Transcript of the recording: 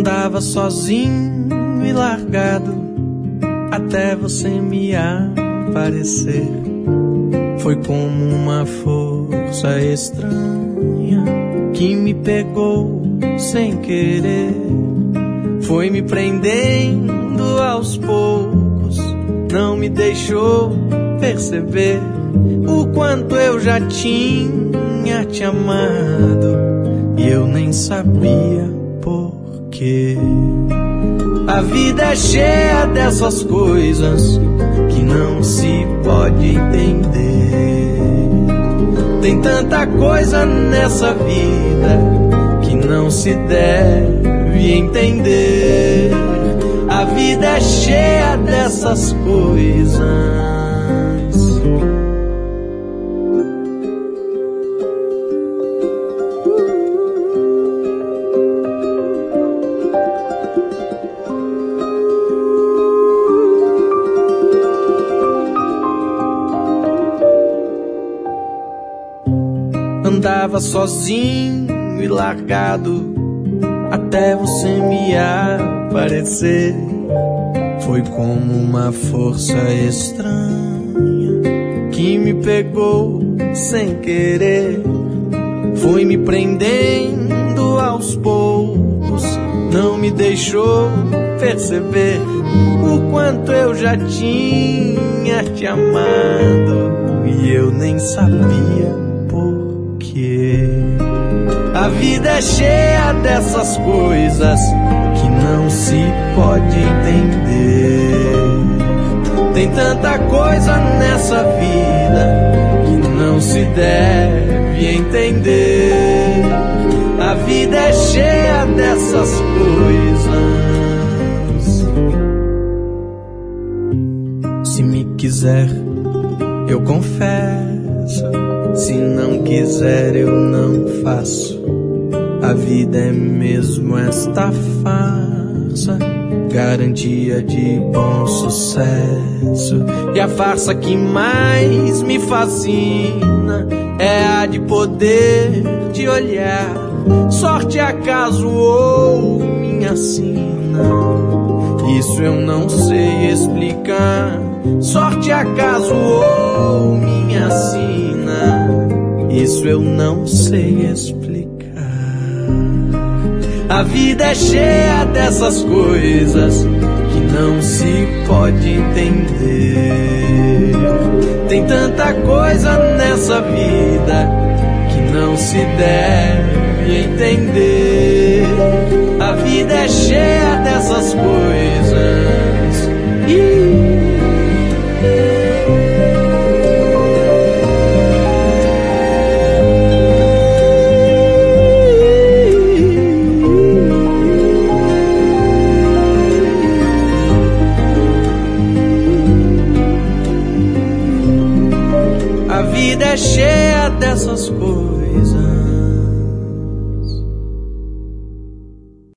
Andava sozinho e largado até você me aparecer. Foi como uma força estranha que me pegou sem querer. Foi me prendendo aos poucos, não me deixou perceber o quanto eu já tinha te amado e eu nem sabia por quê. A vida é cheia dessas coisas que não se pode entender. Tem tanta coisa nessa vida que não se deve entender. A vida é cheia dessas coisas. Andava sozinho e largado até você me aparecer. Foi como uma força estranha que me pegou sem querer. Foi me prendendo aos poucos, não me deixou perceber o quanto eu já tinha te amado e eu nem sabia por quê. A vida é cheia dessas coisas que não se pode entender. Tem tanta coisa nessa vida que não se deve entender. A vida é cheia dessas coisas. Se me quiser, eu confesso. Se não quiser, eu não faço. A vida é mesmo esta farsa, garantia de bom sucesso. E a farsa que mais me fascina é a de poder te olhar. Sorte, acaso ou minha sina, isso eu não sei explicar. Sorte, acaso ou minha sina, isso eu não sei explicar. A vida é cheia dessas coisas que não se pode entender. Tem tanta coisa nessa vida que não se deve entender. A vida é cheia dessas coisas. A vida é cheia dessas coisas.